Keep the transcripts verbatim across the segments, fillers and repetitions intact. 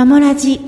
マモラジ。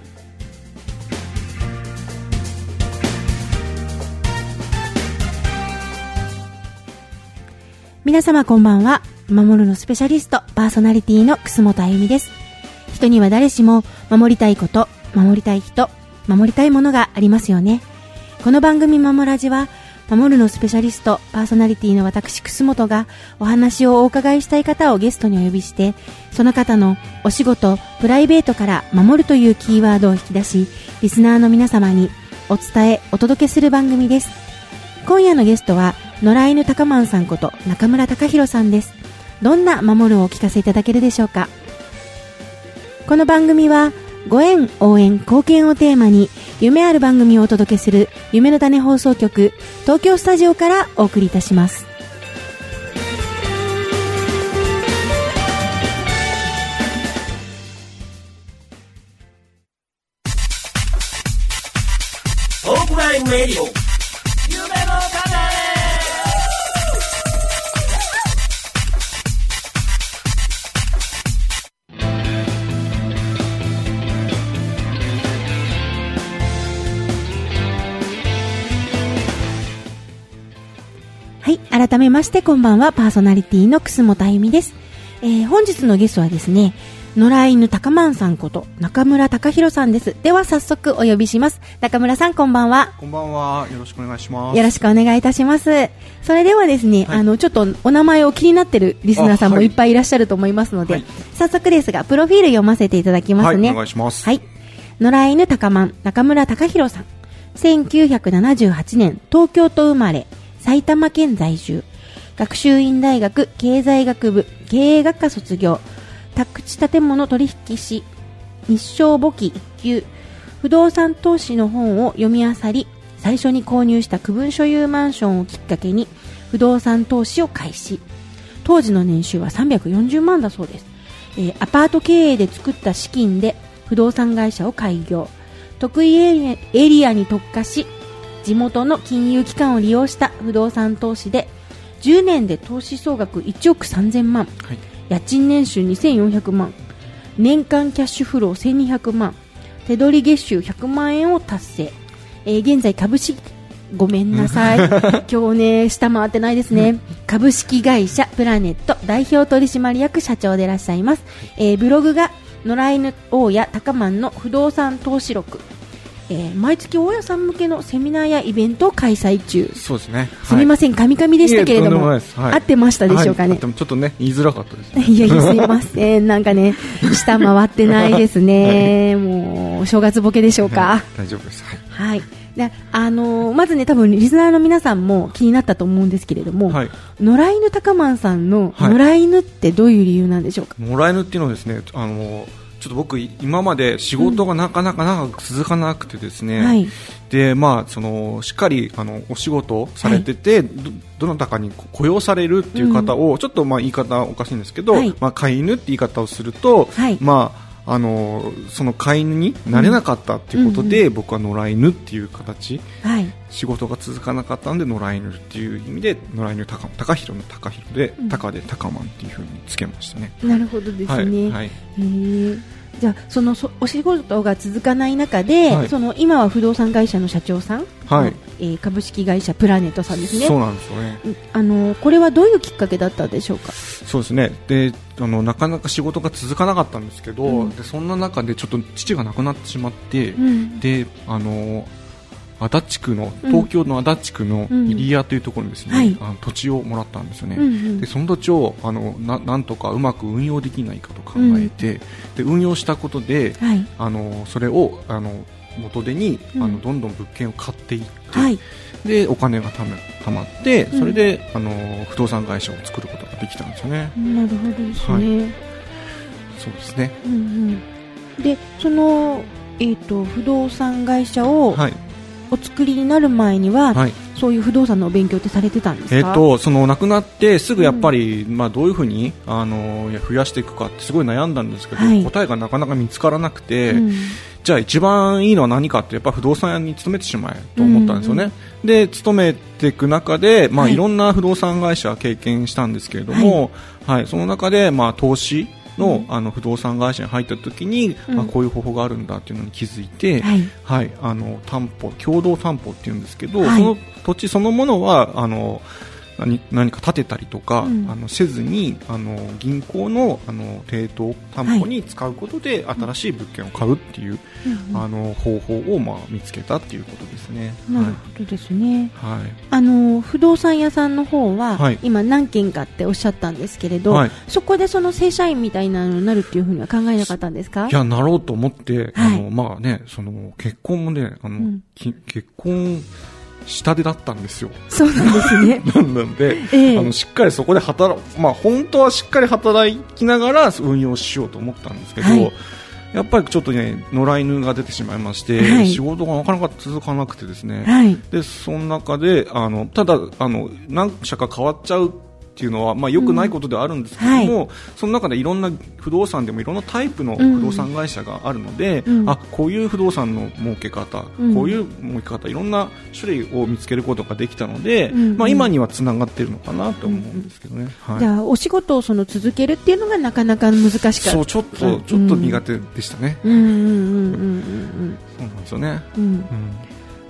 皆様こんばんは。守るのスペシャリストパーソナリティの楠本あゆみです。人には誰しも守りたいこと、守りたい人、守りたいものがありますよね。この番組マモラジは守るのスペシャリストパーソナリティの私楠本がお話をお伺いしたい方をゲストにお呼びして、その方のお仕事、プライベートから守るというキーワードを引き出し、リスナーの皆様にお伝えお届けする番組です。今夜のゲストは野良犬高万さんこと中村隆弘さんです。どんな守るをお聞かせいただけるでしょうか。この番組はご縁、応援、貢献をテーマに夢ある番組をお届けする夢の種放送局東京スタジオからお送りいたします。 トークライブレディオ夢の種。 はい、改めましてこんばんは。パーソナリティの楠本あゆみです。えー、本日のゲストはですね、野良犬高万さんこと中村隆弘さんです。では早速お呼びします。中村さんこんばんは。 こんばんは。よろしくお願いします。 よろしくお願いいたします。それではですね、はい、あのちょっとお名前を気になってるリスナーさんもいっぱいいらっしゃると思いますので、はい、早速ですがプロフィール読ませていただきますね。 はい、お願いします。 はい、野良犬高万中村隆弘さん、せんきゅうひゃくななじゅうはちねん東京都生まれ、埼玉県在住、学習院大学経済学部経営学科卒業、宅地建物取引士、日商簿記いっ級、不動産投資の本を読み漁り、最初に購入した区分所有マンションをきっかけに不動産投資を開始。当時の年収はさんびゃくよんじゅうまんだそうです。えー、アパート経営で作った資金で不動産会社を開業。得意エリアに特化し、地元の金融機関を利用した不動産投資でじゅうねんで投資総額いちおくさんぜんまん、はい、家賃年収にせんよんひゃくまん、年間キャッシュフローせんにひゃくまん、手取り月収ひゃくまんえんを達成。えー、現在株式ごめんなさい今日ね下回ってないですね株式会社プラネット代表取締役社長でいらっしゃいます。えー、ブログが野良犬大家高万の不動産投資録。えー、毎月大家さん向けのセミナーやイベントを開催中。 そうですね、はい、 すみません、カミカミでしたけれども、はい、合ってましたでしょうかね。 はい、でもちょっとね言いづらかったですねいやいやすみませんなんかね下回ってないですね、はい、もう正月ボケでしょうか。 はい、大丈夫です。 はい、はい、であのー、まずね多分リスナーの皆さんも気になったと思うんですけれども、はい、野良犬高万さんの野良犬ってどういう理由なんでしょうか。 野良犬っていうのはですね、あのーちょっと僕今まで仕事がなかなか長く続かなくてですね、うん、はい、でまあそのしっかりあのお仕事されてて、はい、ど, どなたかに雇用されるっていう方を、うん、ちょっとまあ言い方おかしいんですけど、はい、まあ飼い犬って言い方をすると、はい、まああのその飼い犬になれなかったっていうことで、うんうんうん、僕は野良犬っていう形、はい、仕事が続かなかったんで野良犬っていう意味で野良犬高高弘の高弘で、うん、高で高万っていう風につけましたね。 なるほどですね、はいはい、へー、じゃあそのそお仕事が続かない中で、はい、その今は不動産会社の社長さん、はい、えー、株式会社プラネットさんですね。 そうなんですよね。 あのこれはどういうきっかけだったでしょうか。 そうですね、であのなかなか仕事が続かなかったんですけど、うん、でそんな中でちょっと父が亡くなってしまって、うん、であの足立区の東京の足立区の入谷というところにですね、うん、はい、あの土地をもらったんですよね、うんうん、でその土地をあの な, なんとかうまく運用できないかと考えて、うん、で運用したことで、はい、あのそれをあの元手に、うん、あのどんどん物件を買っていって、はい、でお金がためたまってそれで、うん、あの不動産会社を作ることができたんですよね。 なるほどですね、はい、 そうですね、 うんうん、でその、えーと、不動産会社を、はい、お作りになる前には、はい、そういう不動産の勉強ってされてたんですか。 えー、とその亡くなってすぐやっぱり、うん、まあ、どういうふうにあの増やしていくかってすごい悩んだんですけど、はい、答えがなかなか見つからなくて、うん、じゃあ一番いいのは何かってやっぱ不動産屋に勤めてしまえと思ったんですよね、うんうん、で勤めていく中で、まあ、はい、いろんな不動産会社経験したんですけれども、はいはい、その中で、まあ、投資の、うん、あの不動産会社に入った時に、うん、あこういう方法があるんだっていうのに気づいて、はいはい、あの担保共同担保っていうんですけど、はい、その土地そのものはあの何, 何か建てたりとか、うん、あのせずにあの銀行 の, あの抵当担保に使うことで、はい、新しい物件を買うっていう、うん、あの方法を、まあ、見つけたっていうことですね。 なるほどですね、 はい、 あの不動産屋さんの方は、はい、今何件かっておっしゃったんですけれど、はい、そこでその正社員みたいなのになるっていうふうには考えなかったんですか？ いやなろうと思って、はい、あのまあね、その結婚もねあの、うん、結婚下手だったんですよ。 そうなんですね。 なんで、えー、あのしっかりそこで働、まあ本当はしっかり働きながら運用しようと思ったんですけど、はい、やっぱりちょっとね野良犬が出てしまいまして、はい、仕事がなかなか続かなくてですね。はい、でその中であのただあの何社か変わっちゃうっていうのはまあ良くないことではあるんですけども、うんはい、その中でいろんな不動産でもいろんなタイプの不動産会社があるので、うん、あこういう不動産の儲け方、うん、こういう儲け方いろんな種類を見つけることができたので、うんまあ、今にはつながっているのかなと思うんですけどね、うんはい、 じゃあお仕事をその続けるっていうのがなかなか難しかった。 そうちょっとちょっと苦手でしたね。そうなんですよね、うんうん、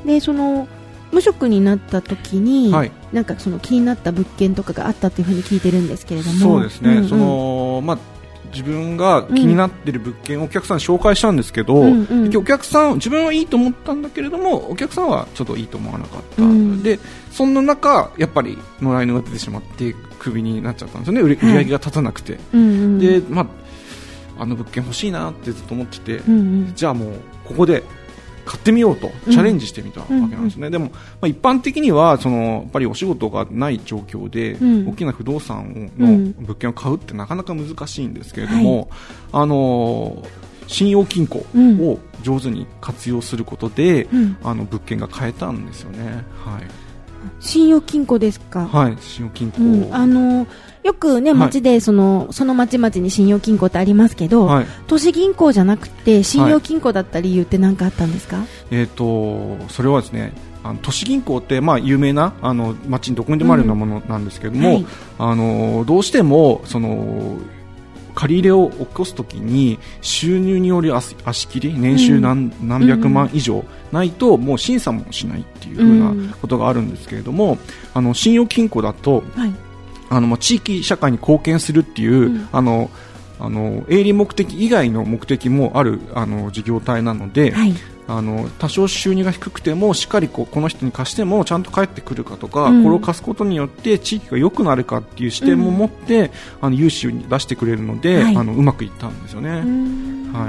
でその無職になった時に、はい、なんかその気になった物件とかがあったというふうに聞いてるんですけれども。 そうですね、うんうん、そのまあ、自分が気になっている物件をお客さんに紹介したんですけど、うんうん、お客さん自分はいいと思ったんだけれどもお客さんはちょっといいと思わなかった、うん、でそんな中やっぱり野良犬が出てしまってクビになっちゃったんですよね。売り上げが立たなくて、はいうんうん、で、まあ、あの物件欲しいなってずっと思ってて、うんうん、じゃあもうここで買ってみようとチャレンジしてみたわけなんですね、うん、でも、まあ、一般的にはそのやっぱりお仕事がない状況で、うん、大きな不動産の物件を買うってなかなか難しいんですけれども、はい、あの信用金庫を上手に活用することで、うん、あの物件が買えたんですよね、はい、 信用金庫ですか？ はい、信用金庫、 うん、あのよくね町でその、はい、その町々に信用金庫ってありますけど、はい、都市銀行じゃなくて信用金庫だった理由って何かあったんですか？はい、 えーとそれはですねあの都市銀行って、まあ、有名なあの町にどこにでもあるようなものなんですけども、うんはい、あのどうしてもその借り入れを起こすときに収入による足切り年収 何,、うん、何百万以上ないともう審査もしないっていう風なことがあるんですけれども、うん、あの信用金庫だと、はいあの地域社会に貢献するっていう、うん、あのあの営利目的以外の目的もあるあの事業体なので、はい、あの多少収入が低くてもしっかりこうこの人に貸してもちゃんと返ってくるかとか、うん、これを貸すことによって地域が良くなるかっていう視点も持って、うん、あの融資を出してくれるので、はい、あのうまくいったんですよね。はい、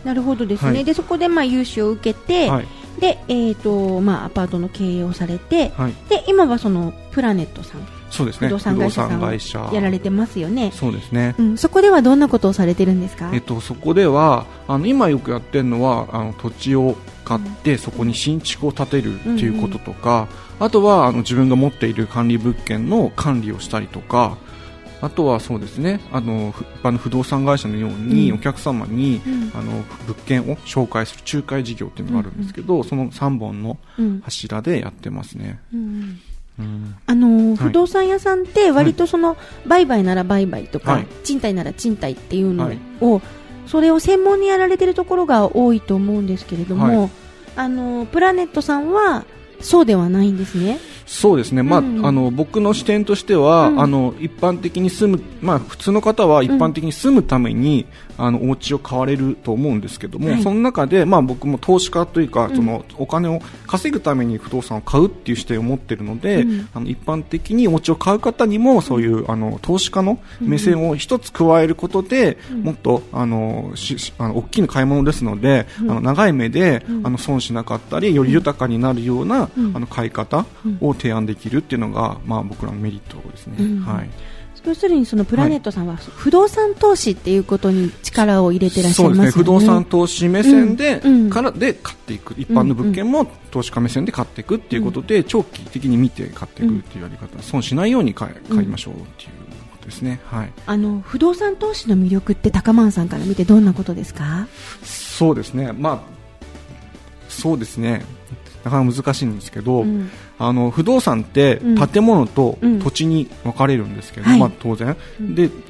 なるほどですね、はい、でそこでまあ融資を受けて、はいでえーとまあ、アパートの経営をされて、はい、で今はそのプラネットさんそうですね、 不動産会社さんをやられてますよね。 そうですね、 うん、そこではどんなことをされてるんですか？ えっと、そこではあの今よくやってるのはあの土地を買って、うん、そこに新築を建てるということとか、うんうん、あとはあの自分が持っている管理物件の管理をしたりとかあとはそうですねあの一般の不動産会社のように、うん、お客様に、うん、あの物件を紹介する仲介事業というのがあるんですけど、うんうん、そのさんぼんの柱でやってますね。うんうん、 あのー、不動産屋さんって割とその、はい、売買なら売買とか、はい、賃貸なら賃貸っていうのを、はい、それを専門にやられているところが多いと思うんですけれども、はい、あのー、プラネットさんはそうではないんですね。 そうですね、まあうん、あの僕の視点としては、うん、あの一般的に住む、まあ、普通の方は一般的に住むために、うん、あのお家を買われると思うんですけども、はい、その中で、まあ、僕も投資家というか、うん、そのお金を稼ぐために不動産を買うっていう視点を持っているので、うん、あの一般的にお家を買う方にもそういう、うん、あの投資家の目線を一つ加えることで、うん、もっとあのしあの大きな買い物ですので、うん、あの長い目で、うん、あの損しなかったりより豊かになるような、うん、あの買い方を提案できるっていうのが、まあ、僕らのメリットですね。うんはい、 要するにそのプラネットさんは不動産投資っていうことに力を入れてらっしゃいますよね。そうですね、不動産投資目線で、うん、からで買っていく、一般の物件も投資家目線で買っていくっていうことで、うん、長期的に見て買っていくっていうやり方、うん、損しないように買い、買いましょうっていうことですね。はい、 あの不動産投資の魅力って高満さんから見てどんなことですか？ そうですね、まあそうですねなかなか難しいんですけど、うん、あの不動産って建物と土地に分かれるんですけど、うんまあ、当然、うん、で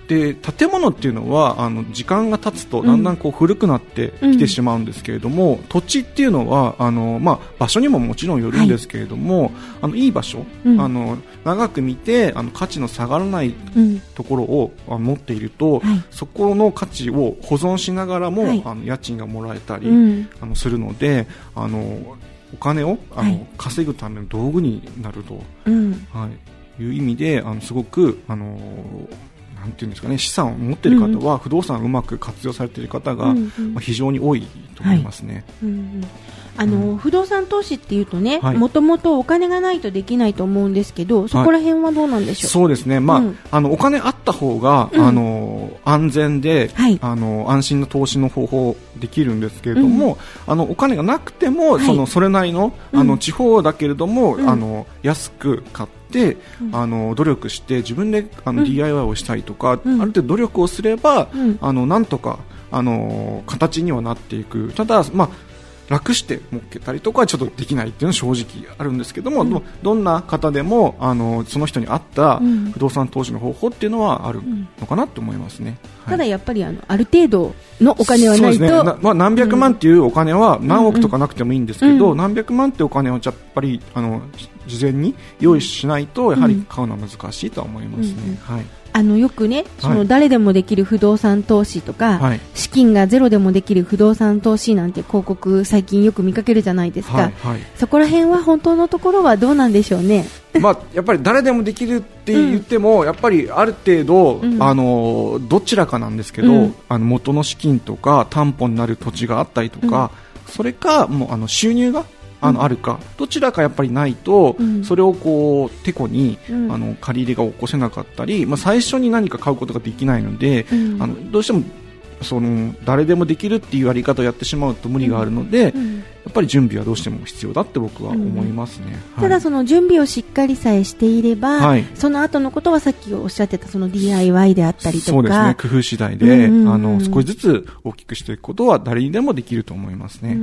で建物っていうのはあの時間が経つとだんだんこう古くなってきてしまうんですけれども、うん、土地っていうのはあの、まあ、場所にももちろんよるんですけれども、はい、あのいい場所、うん、あの長く見てあの価値の下がらないところを、うん、持っていると、はい、そこの価値を保存しながらも、はい、あの家賃がもらえたり、うん、あのするのであのお金をあの、はい、稼ぐための道具になると、うんはい、いう意味であのすごくあのなんていうんですかね、資産を持っている方は、うん、不動産をうまく活用されている方が、うんうんまあ、非常に多いと思いますね。はいうんうんあのうん、不動産投資っていうとね、もともとお金がないとできないと思うんですけど、そこら辺はどうなんでしょう。 はい、そうですね、まあうん、あのお金あった方が、うん、あの安全で、はい、あの安心な投資の方法できるんですけれども、うん、あのお金がなくても、はい、そのそれなりの、あの地方だけれども、うん、あの安く買ってでうん、あの努力して自分であの、うん、ディーアイワイ をしたりとか、うん、ある程度努力をすれば、うん、あのなんとかあの形にはなっていく。ただ、まあ、楽して儲けたりとかはちょっとできないっていうのは正直あるんですけども、うん、どんな方でもあのその人に合った不動産投資の方法っていうのはあるのかなと思いますね。 うんはい、ただやっぱりあのある程度のお金はないとそうですね、 まあ、何百万っていうお金は何億とかなくてもいいんですけど、うんうん、何百万っていうお金をやっぱりあの事前に用意しないとやはり買うのは難しいとは思いますね。うんうんはいあのよくね、その誰でもできる不動産投資とか、はい、資金がゼロでもできる不動産投資なんて広告最近よく見かけるじゃないですか、はいはい、そこら辺は本当のところはどうなんでしょうね。 まあ、やっぱり誰でもできるって言っても、うん、やっぱりある程度、うん、あのどちらかなんですけど、うん、あの元の資金とか担保になる土地があったりとか、うん、それかもうあの収入があの、うん、あるかどちらかやっぱりないと、うん、それをこうてこに、うん、あの借り入れが起こせなかったり、まあ、最初に何か買うことができないので、うん、あのどうしてもその誰でもできるっていうやり方をやってしまうと無理があるので、うん、やっぱり準備はどうしても必要だって僕は思いますね。うんはい、 ただその準備をしっかりさえしていれば、はい、その後のことはさっきおっしゃってたその ディーアイワイ であったりとかそうですね、工夫次第で、うんうんうん、あの少しずつ大きくしていくことは誰にでもできると思いますね。うんうん、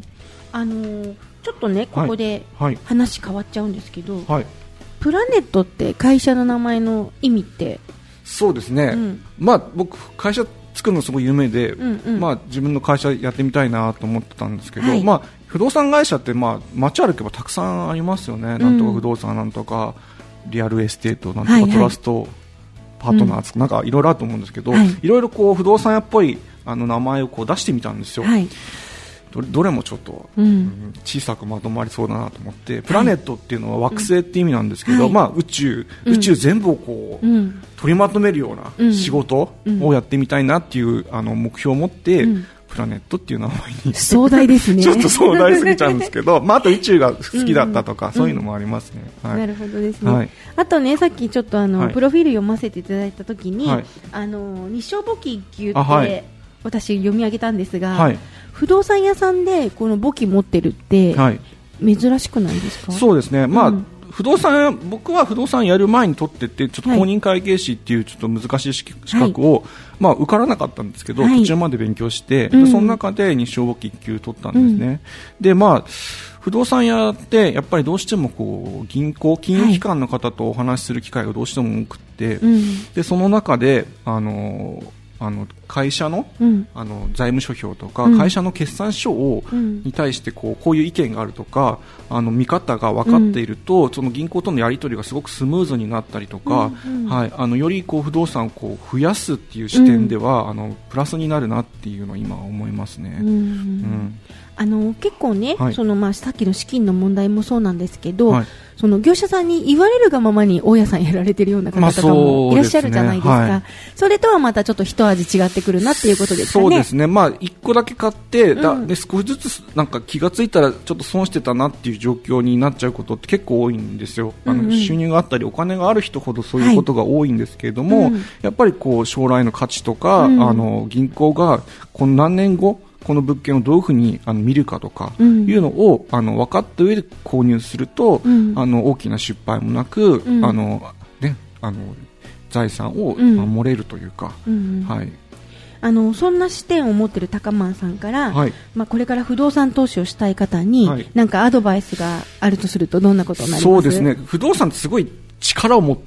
あのーちょっとねここで話変わっちゃうんですけど、はいはい、プラネットって会社の名前の意味ってそうですね、うん、まあ僕会社作るのすごい夢で、うんうんまあ、自分の会社やってみたいなと思ってたんですけど、はいまあ、不動産会社って、まあ、街歩けばたくさんありますよね、うん、なんとか不動産なんとかリアルエステートなんとか、はいはい、トラストパートナーズ、うん、なんかいろいろあると思うんですけど、はい、いろいろこう不動産屋っぽいあの名前をこう出してみたんですよ、はいどれ、どれもちょっと、うん、小さくまとまりそうだなと思って、プラネットっていうのは惑星って意味なんですけど、はいまあ、宇宙、うん、宇宙全部をこう、うん、取りまとめるような仕事をやってみたいなっていう、あの目標を持って、うん、プラネットっていう名前に壮大ですねちょっと壮大すぎちゃうんですけど、まあ、あと宇宙が好きだったとか、うん、そういうのもありますね、 はい、なるほどですね、はい、あとねさっきちょっとあの、はい、プロフィール読ませていただいたときに、はい、あの日商簿記いっ級って、はい、私読み上げたんですが、はい不動産屋さんでこの簿記持ってるって珍しくないですか。 はい、そうですね、まあうん、不動産僕は不動産やる前に取っててちょっと公認会計士っていうちょっと難しい資格を、はいまあ、受からなかったんですけど、はい、途中まで勉強して、うん、その中で日商簿記いっ級取ったんですね、うん、でまあ不動産屋ってやっぱりどうしてもこう銀行金融機関の方とお話しする機会がどうしても多くて、はい、でその中であのあの会社 の,、うん、あの財務諸表とか、うん、会社の決算書を、うん、に対してこう、こういう意見があるとかあの見方が分かっていると、うん、その銀行とのやり取りがすごくスムーズになったりとか、うんうんはい、あのよりこう不動産をこう増やすっていう視点では、うん、あのプラスになるなっていうのを今思いますね。うんうんあの結構ね、はいそのまあ、さっきの資金の問題もそうなんですけど、はい、その業者さんに言われるがままに大家さんやられているような方とかもいらっしゃるじゃないですか、まあ そ, うですねはい、それとはまたちょっと一味違ってくるなっていうことですかね。 そうですね、まあ、いっこだけ買って、うん、だで少しずつなんか気がついたらちょっと損してたなっていう状況になっちゃうことって結構多いんですよ、うんうん、あの収入があったりお金がある人ほどそういうことが多いんですけれども、はいうん、やっぱりこう将来の価値とか、うん、あの銀行がこの何年後この物件をどういうふうにあの見るかとかいうのを、うん、あの分かった上で購入すると、うん、あの大きな失敗もなく、うんあのね、あの財産を守れるというか、うんはい、 あのそんな視点を持っている高満さんから、はいまあ、これから不動産投資をしたい方に、はい、なんかアドバイスがあるとするとどんなことになります？ そうですね、不動産ってすごい力を持っている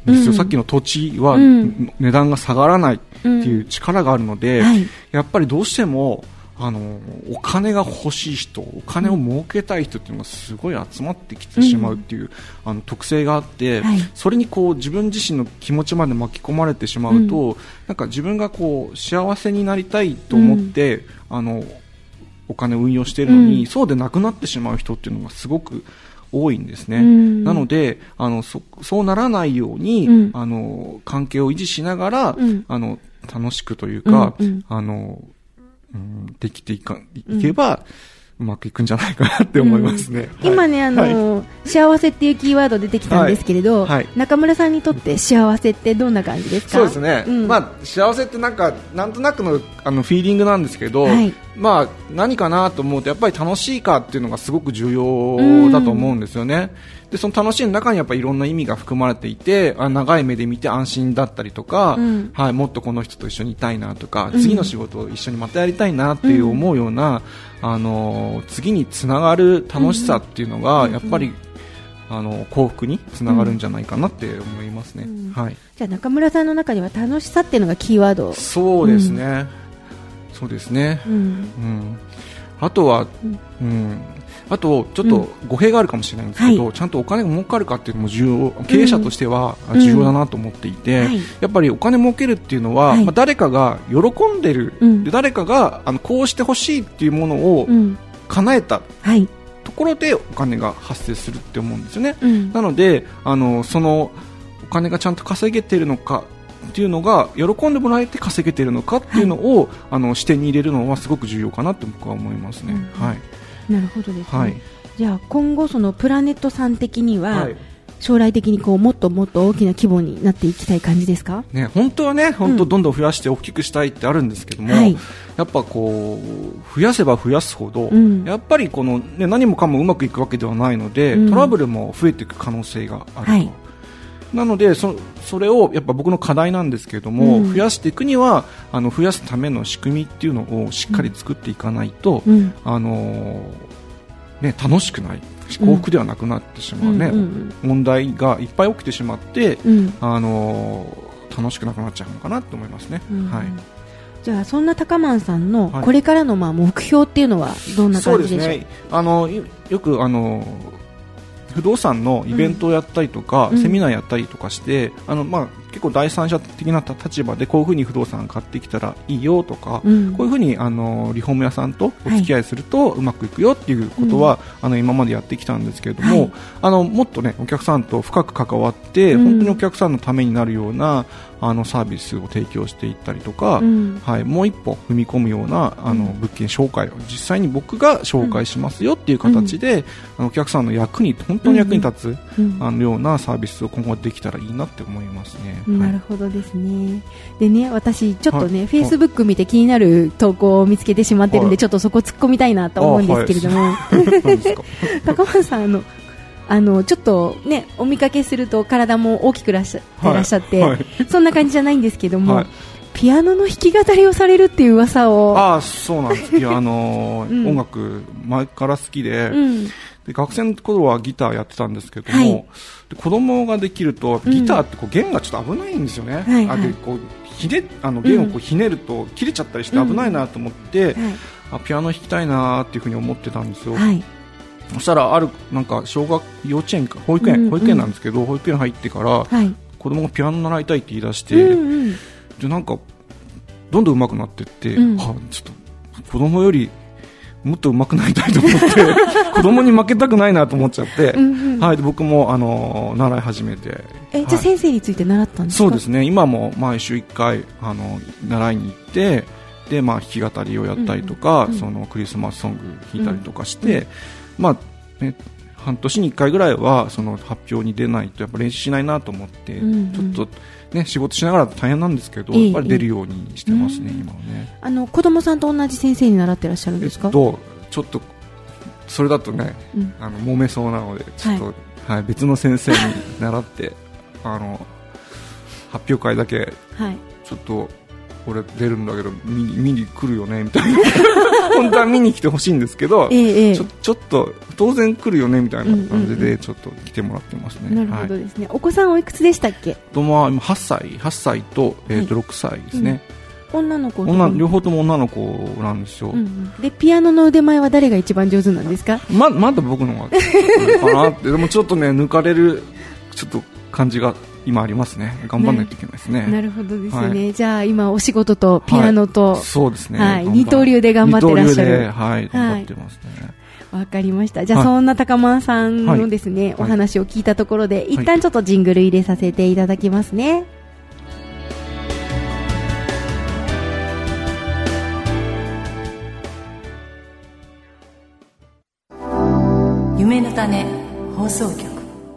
ですよ、 うん、 さっきの土地は値段が下がらないっていう力があるので、 うんはい、 やっぱりどうしてもあのお金が欲しい人、お金を儲けたい人っていうのがすごい集まってきてしまうっていう、うん、あの特性があって、はい、それにこう自分自身の気持ちまで巻き込まれてしまうと、うん、なんか自分がこう幸せになりたいと思って、うん、あのお金を運用しているのに、うん、そうでなくなってしまう人っていうのがすごく多いんですね、うん、なのであの そ, そうならないように、うん、あの関係を維持しながら、うん、あの楽しくというか、うんうん、あのうん、できていかいけば、うん、うまくいくんじゃないかなって思いますね、 うんはい、今ねあの、はい、幸せっていうキーワード出てきたんですけれど、はいはい、中村さんにとって幸せってどんな感じですか？ そうですね、うん、まあ、幸せってなんかなんとなくの、あのフィーリングなんですけど、はい、まあ、何かなと思うとやっぱり楽しいかっていうのがすごく重要だと思うんですよね、うん、でその楽しいの中にやっぱりいろんな意味が含まれていて、あ長い目で見て安心だったりとか、うんはい、もっとこの人と一緒にいたいなとか、うん、次の仕事を一緒にまたやりたいなっていう思うような、うん、あの次につながる楽しさっていうのがやっぱり、あの幸福につながるんじゃないかなって思いますね、うんはい、 じゃあ中村さんの中では楽しさっていうのがキーワード？ そうですね、うんそうですね、うんうん、あとは、うんうん、あとちょっと語弊があるかもしれないんですけど、うんはい、ちゃんとお金が儲かるかっていうのも重要、経営者としては重要だなと思っていて、うんはい、やっぱりお金儲けるっていうのは、はいまあ、誰かが喜んでる、うん、で誰かがあのこうしてほしいっていうものを叶えた、うんはい、ところでお金が発生するって思うんですよね、うん、なのであのそのお金がちゃんと稼げているのかっていうのが喜んでもらえて稼げているのかっていうのを、はい、あの視点に入れるのはすごく重要かなと僕は思いますね、うんはい、 なるほどですね、はい、じゃあ今後そのプラネットさん的には、はい、将来的にこうもっともっと大きな規模になっていきたい感じですか？ ね、本当はね本当どんどん増やして大きくしたいってあるんですけども、うんはい、やっぱこう増やせば増やすほど、うん、やっぱりこの、ね、何もかもうまくいくわけではないので、うん、トラブルも増えていく可能性があると、はいなので そ, それをやっぱ僕の課題なんですけれども、うん、増やしていくにはあの増やすための仕組みっていうのをしっかり作っていかないと、うんあのね、楽しくない幸福ではなくなってしまう、ねうんうんうん、問題がいっぱい起きてしまって、うん、あの楽しくなくなっちゃうのかなと思いますね、うんはい、 じゃあそんな高満さんのこれからのまあ目標っていうのはどんな感じでしょう？ そうですね、あのよくあの不動産のイベントをやったりとか、うん、セミナーやったりとかして、あのまあ、結構第三者的な立場でこういうふうに不動産買ってきたらいいよとか、うん、こういうふうにあのリフォーム屋さんとお付き合いするとうまくいくよっていうことは、はい、あの今までやってきたんですけれども、はい、あのもっと、ね、お客さんと深く関わって、うん、本当にお客さんのためになるようなあのサービスを提供していったりとか、うんはい、もう一歩踏み込むようなあの物件紹介を実際に僕が紹介しますよっていう形で、うん、あのお客さんの役に本当に役に立つ、うん、あのようなサービスを今後できたらいいなって思いますね、 うんはい、なるほどですね。でね、私ちょっとね、はい、フェイスブック見て気になる投稿を見つけてしまってるんで、はい、ちょっとそこ突っ込みたいなと思うんですけれども、はい、高松さんあのあのちょっとねお見かけすると体も大きくらっしゃってらっしゃって、はいはい、そんな感じじゃないんですけども、はい、ピアノの弾き語りをされるっていう噂を。 ああそうなんですいや、あのーうん、音楽前から好きで、うん、で学生の頃はギターやってたんですけども、はい、で子供ができるとギターってこう弦がちょっと危ないんですよね、うん、あでこうひねあの弦をこうひねると切れちゃったりして危ないなと思って、うんはい、あピアノ弾きたいなっていうふうに思ってたんですよ、はいそしたらあるなんか小学幼稚園か保育園、うんうん、保育園なんですけど保育園入ってから、はい、子供がピアノ習いたいって言い出して、うんうん、でなんかどんどん上手くなっていって、うん、はちょっと子供よりもっと上手くなりたいと思って子供に負けたくないなと思っちゃって、うんうんはい、で僕もあの習い始めてえ、はい、じゃあ先生について習ったんですか？ そうですね今も毎週いっかいあの習いに行ってで、まあ、弾き語りをやったりとか、うんうん、そのクリスマスソング弾いたりとかして、うんうんまあね、半年にいっかいぐらいはその発表に出ないとやっぱ練習しないなと思って、うんうん、ちょっと、ね、仕事しながら大変なんですけど、えー、やっぱり出るようにしてますね、えー、今はね。 あの子供さんと同じ先生に習ってらっしゃるんですか？ えっと、ちょっとそれだとね、うん、あの揉めそうなのでちょっと、はいはい、別の先生に習ってあの発表会だけちょっと俺出るんだけど見に、見に来るよねみたいな本当は見に来てほしいんですけど、 ええ、 ちょ、ちょっと当然来るよねみたいな感じでちょっと来てもらってますね。 なるほどですね、はい、お子さんおいくつでしたっけ？ 子供は今はっさいはっさいと、えー、とろくさいですね、 うん、女の子と女両方とも女の子なんですよ、 うんうん、でピアノの腕前は誰が一番上手なんですか？ ま, まだ僕の方がかなってでもちょっとね抜かれるちょっと感じが今ありますね。頑張らないといけないですね。 なるほどですね、はい、じゃあ今お仕事とピアノと、 はい、そうですね、 はい、二刀流で頑張ってらっしゃる。 二刀流で、はい、頑張ってますね。 わ、はい、かりました。じゃあ、はい、そんな高間さんのですね、はい、お話を聞いたところで、はい、一旦ちょっとジングル入れさせていただきますね。 夢の種放送局。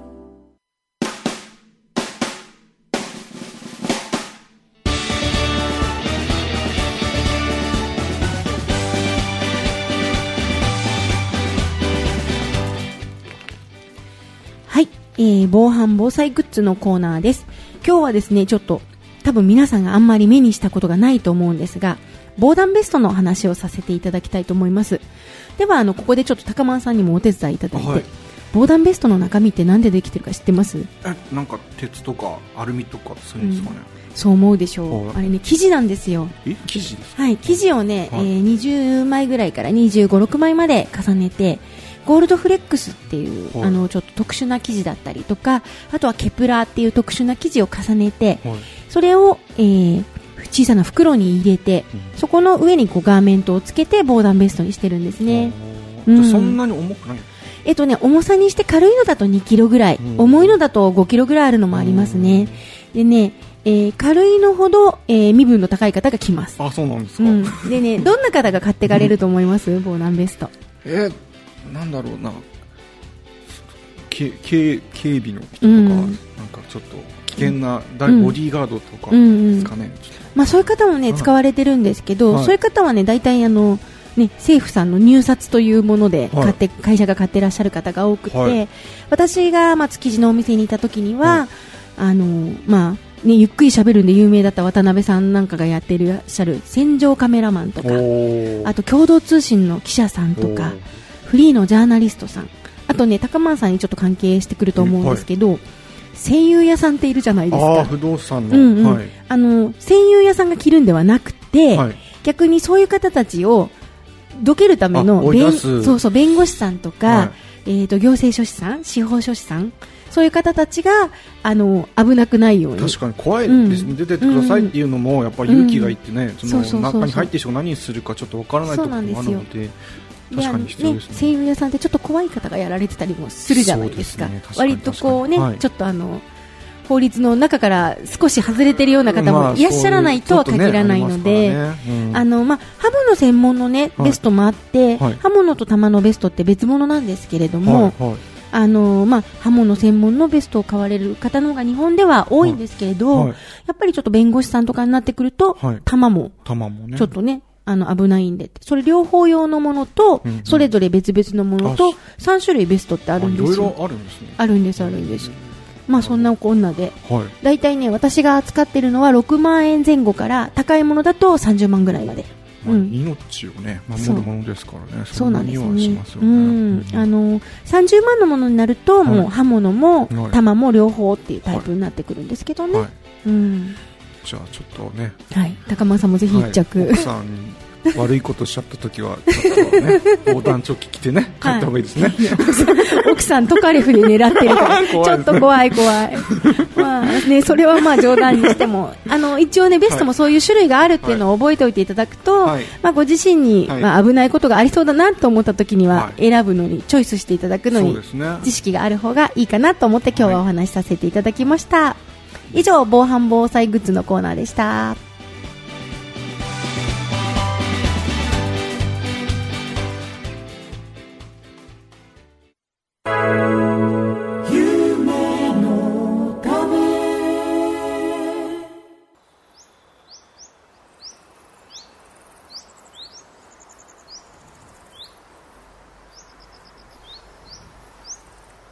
はい、えー、防犯防災グッズのコーナーです。今日はですね、ちょっと多分皆さんがあんまり目にしたことがないと思うんですが、防弾ベストの話をさせていただきたいと思います。ではあのここでちょっと高間さんにもお手伝いいただいて、はい、防弾ベストの中身って何でできてるか知ってます？ え、なんか鉄とかアルミとかそういうんですかね、 うん、そう思うでしょう。あれね、生地なんですよ。 え、生地ですか？ はい、生地をね、はい、えー、にじゅうまいぐらいからにじゅうご、ろくまいまで重ねて、ゴールドフレックスっていう、はい、あのちょっと特殊な生地だったりとか、あとはケプラーっていう特殊な生地を重ねて、はい、それを、えー、小さな袋に入れて、うん、そこの上にこうガーメントをつけて防弾ベストにしてるんですね。 うん、そんなに重くない？ えっとね、重さにして軽いのだとにキロぐらい、うん、重いのだとごキロぐらいあるのもありますね。でね、えー、軽いのほど、えー、身分の高い方が来ます。 あ、そうなんですか。 うん、でね、どんな方が買ってかれると思います防弾ベスト。 えー、なんだろうな、け警警備の人とか、うん、なんかちょっと危険な、うん、ボディーガードとかですかね、うんうん、 まあ、そういう方もね、はい、使われてるんですけど、はい、そういう方はね、大体あのね、政府さんの入札というもので買って、はい、会社が買ってらっしゃる方が多くて、はい、私が、まあ、築地のお店にいた時には、はい、あのまあね、ゆっくり喋るんで有名だった渡辺さんなんかがやっていらっしゃる戦場カメラマンとか、あと共同通信の記者さんとか、フリーのジャーナリストさん、あとね、高間さんにちょっと関係してくると思うんですけど、はい、占有屋さんっているじゃないですか。 あ、不動産の、 うんうん、 はい、 あの占有屋さんが着るんではなくて、はい、逆にそういう方たちをどけるための弁、そうそう、弁護士さんとか、はい、えーと、行政書士さん、司法書士さん、そういう方たちがあの危なくないように。 確かに怖いですね、うん、出てってくださいっていうのもやっぱり勇気がいってね、その中に入って人が何するかちょっとわからないところもあるので、確かに必要ですね。 声優屋さんってちょっと怖い方がやられてたりもするじゃないですか。すね、割とこうね、はい、ちょっとあの法律の中から少し外れているような方もいらっしゃらないとは限らないので、あのまあ刃物専門のねベストもあって、はい、刃物と弾のベストって別物なんですけれども、はいはい、あのまあ刃物専門のベストを買われる方の方が日本では多いんですけれど、はいはい、やっぱりちょっと弁護士さんとかになってくると、はい、弾もちょっとね。あの危ないんで、それ両方用のものと、うんうん、それぞれ別々のものとさん種類ベストってあるんですよ。 いろいろあるんですね。 あるんですあるんです。まあそんなこんなで、はい、だいたいね、私が扱ってるのはろくまんえんぜん後から高いものだとさんじゅうまんぐらいまで。 まあ、うん、命をね守るものですからね。 そうなんですね。うん、あのさんじゅうまんのものになると、はい、もう刃物も弾も両方っていうタイプになってくるんですけどね。はい、うん。 じゃあちょっとね、 はい、高間さんもぜひ一着、はい、 奥さんに悪いことしちゃったときはちょっとね防弾チョッキ着てね帰った方がいいですね。 はい、奥さんトカレフで狙ってるからちょっと怖い怖い。まあね、それはまあ冗談にしてもあの一応ねベストもそういう種類があるっていうのを覚えておいていただくと、はい、まあご自身に、はい、まあ危ないことがありそうだなと思ったときには選ぶのにチョイスしていただくのに、ね、知識がある方がいいかなと思って今日はお話しさせていただきました。はい、以上防犯防災グッズのコーナーでした。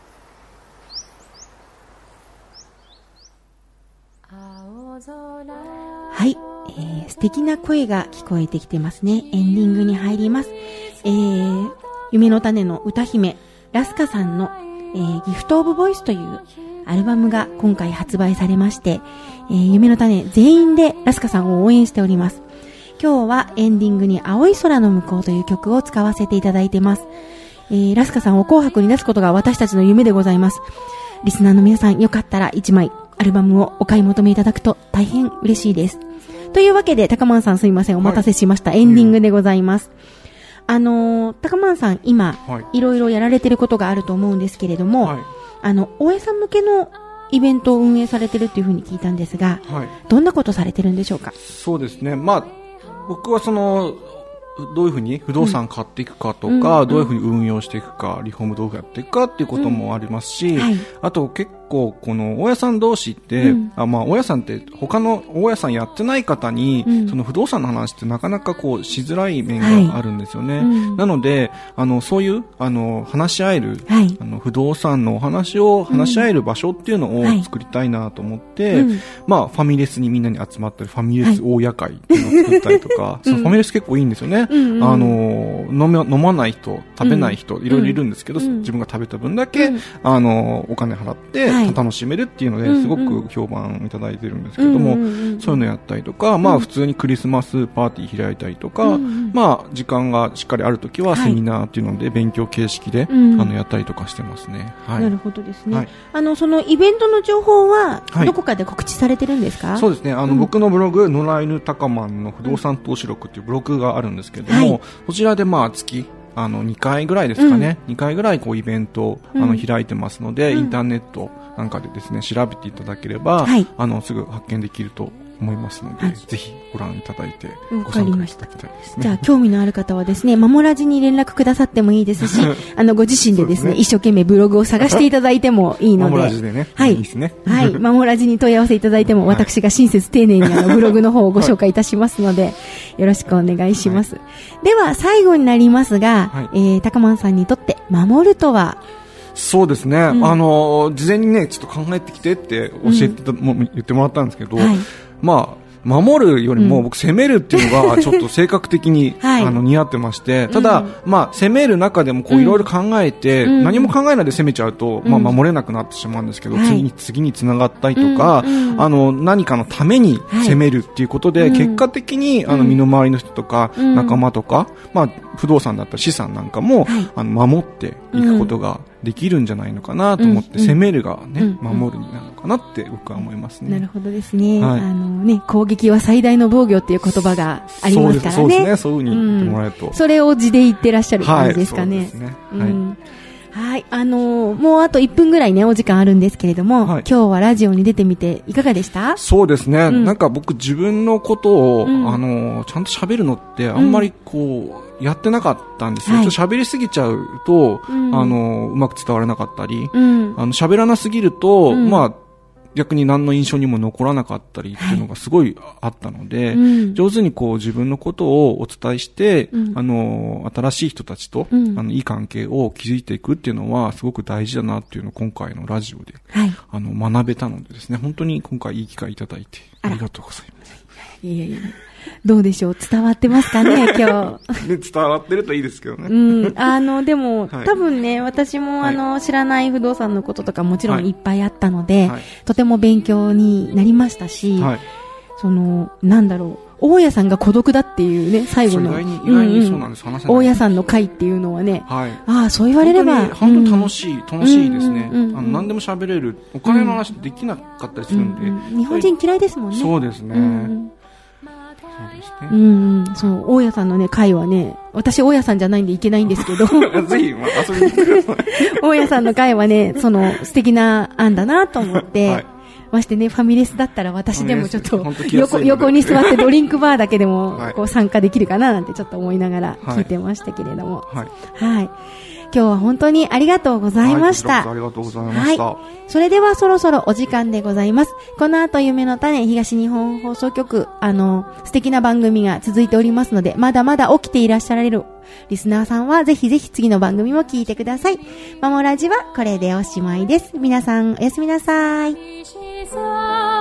ははい、えー、素敵な声が聞こえてきてますね。エンディングに入ります。えー、夢の種の歌姫ラスカさんの、えー、ギフトオブボイスというアルバムが今回発売されまして、えー、夢の種全員でラスカさんを応援しております。今日はエンディングに青い空の向こうという曲を使わせていただいてます。えー、ラスカさんを紅白に出すことが私たちの夢でございます。リスナーの皆さんよかったらいちまいアルバムをお買い求めいただくと大変嬉しいです。というわけで、高満さんすいません、お待たせしました。はい、エンディングでございます。うん、あのー、高満さん今、はい、いろいろやられてることがあると思うんですけれども、はい、あの、大江さん向けのイベントを運営されてるっていうふうに聞いたんですが、はい、どんなことされてるんでしょうか？ そうですね。まあ、僕はその、どういうふうに不動産買っていくかとか、うん、どういうふうに運用していくか、リフォームどうやっていくかっていうこともありますし、うんはい、あと結構この大家さん同士って、うん、あまあ大家さんって他の大家さんやってない方に、うん、その不動産の話ってなかなかこうしづらい面があるんですよね。はいうん、なので、あのそういうあの話し合える、はい、あの不動産のお話を話し合える場所っていうのを作りたいなと思って、はいうん、まあファミレスにみんなに集まったり、ファミレス大家会っていうのを作ったりとか、はい、そのファミレス結構いいんですよね。うんうん、あの飲み飲まない人、食べない人、うん、いろいろいるんですけど、うん、自分が食べた分だけ、うん、あのお金払って楽しめるっていうので、はい、すごく評判いただいてるんですけども、うんうん、そういうのやったりとか、まあ普通にクリスマスパーティー開いたりとか、うん、まあ時間がしっかりあるときはセミナーっていうので勉強形式で、はい、あのやったりとかしてますね。はい、 なるほどですね。はい、あのそのイベントの情報はどこかで告知されてるんですか？はい、 そうですね。あの、うん、僕のブログ野良犬高満の不動産投資録っていうブログがあるんですけども、はい、こちらでまあ月あのにかいぐらいですかね、うん、にかいぐらいこうイベントを、うん、あの開いてますので、うん、インターネットなんかでですね調べていただければ、はい、あのすぐ発見できると思いますので、はい、ぜひご覧いただいてご参加いただきたいですね。 じゃあ興味のある方はですね、守らじに連絡くださってもいいですし、あのご自身でですね、一生懸命ブログを探していただいてもいいので、 守らじでね、 はい、 いいですね。 はい、守らじに問い合わせいただいても、私が親切丁寧にあのブログの方をご紹介いたしますので、はい、よろしくお願いします。はい、では最後になりますが、はい、えー、高満さんにとって守るとは？ そうですね、うん、あの事前にねちょっと考えてきてって教えて、うん、も言ってもらったんですけど、はい、まあ守るよりも僕攻めるっていうのがちょっと性格的に、はい、あの似合ってまして、ただ、うん、まあ攻める中でもこういろいろ考えて、うん、何も考えないで攻めちゃうと、うん、まあ守れなくなってしまうんですけど、うん、次に次に繋がったりとか、うん、あの何かのために攻めるっていうことで、はい、結果的にあの身の回りの人とか、うん、仲間とか、まあ不動産だったら資産なんかも、はい、あの守っていくことができるんじゃないのかなと思って、うん、攻めるがね、うん、守るになるのかなって僕は思いますね。 なるほどですね。はい、あのね、攻撃は最大の防御っていう言葉がありますからね。 そうですね。そういう風に言ってもらえると、 うん、それを字で言ってらっしゃる感じですかね。はい、そうですね。はい。 うんはい、あのー、もうあといっぷんぐらいねお時間あるんですけれども、はい、今日はラジオに出てみていかがでした？ そうですね、うん、なんか僕自分のことを、うん、あのー、ちゃんと喋るのってあんまりこう、うん、やってなかったんですよ。はい、ちょっと喋りすぎちゃうと、うん、あのー、うまく伝わらなかったり、うん、あの喋らなすぎると、うん、まあ逆に何の印象にも残らなかったりっていうのがすごいあったので、はいうん、上手にこう自分のことをお伝えして、うん、あの新しい人たちと、うん、あのいい関係を築いていくっていうのはすごく大事だなっていうのを今回のラジオで、はい、あの学べたのでですね、本当に今回いい機会いただいてありがとうございます。 いやいやどうでしょう、伝わってますかね今日ね、伝わってるといいですけどね。 うん、あのでも、はい、多分ね私もあの、はい、知らない不動産のこととかもちろんいっぱいあったので、はい、とても勉強になりましたし、はい、そのなんだろう、大家さんが孤独だっていうね最後の意外に意外にそうなんです、うんうん、 大家さんの会っていうのはね、はい、ああそう言われれば本当に楽しい、うん、楽しいですね、うんうんうん、あの何でも喋れる、お金の話できなかったりするんで、うんうん、 日本人嫌いですもんね。 そうですね、うんうんそうですね。うん、そう、大家さんのね、会はね、私大家さんじゃないんでいけないんですけど。 ぜひ、まあ、遊びに来てください。 大家さんの会はね、その、素敵な案だなと思って、はい、ましてね、ファミレスだったら私でもちょっと、横、横に座ってドリンクバーだけでも、こう参加できるかななんてちょっと思いながら聞いてましたけれども。はい。はいはい、今日は本当にありがとうございました。 はい、ありがとうございました。はい。 それではそろそろお時間でございます。この後夢の種東日本放送局、あの、素敵な番組が続いておりますので、まだまだ起きていらっしゃられるリスナーさんはぜひぜひ次の番組も聞いてください。マモラジはこれでおしまいです。皆さんおやすみなさい。